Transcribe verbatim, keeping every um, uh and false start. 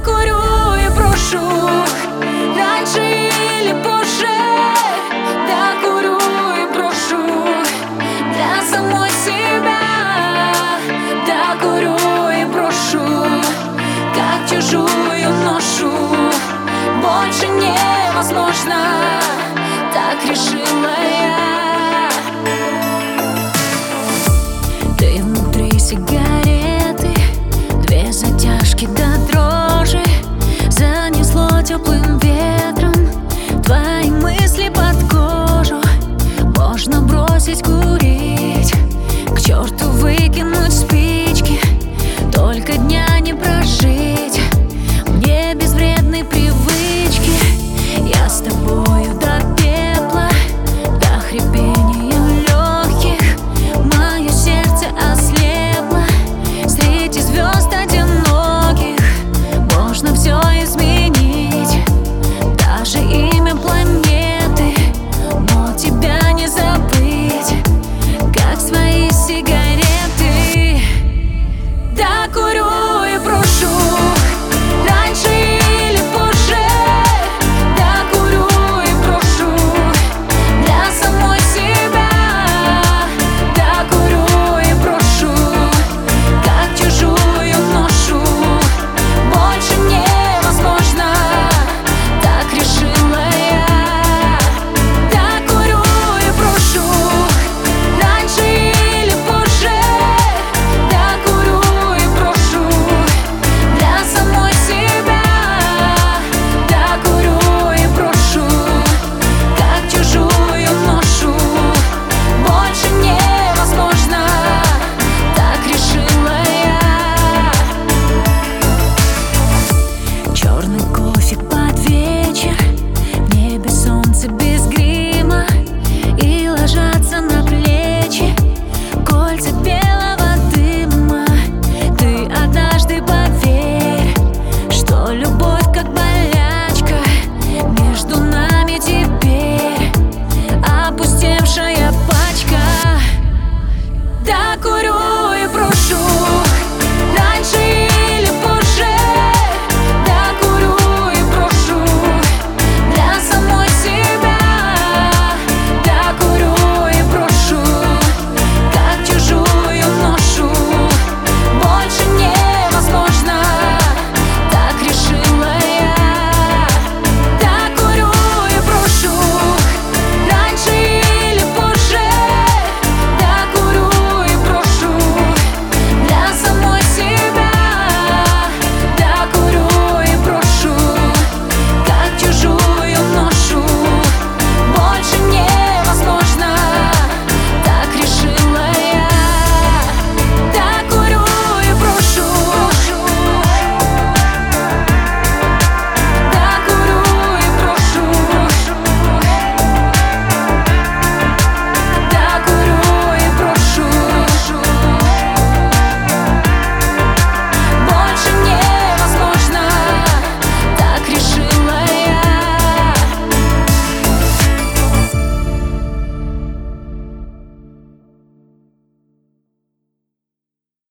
докурю и брошу. Раньше или позже докурю и брошу. Для самой себя докурю и брошу. Как чужую ношу больше невозможно, так решила я. Ты внутри сигареты, две затяжки до дрожи. Занесло теплым ветром твои мысли под кожу. Можно бросить курить, к черту выкинуть спички. Только дня не прожить мне без вредной привычки. Я с тобой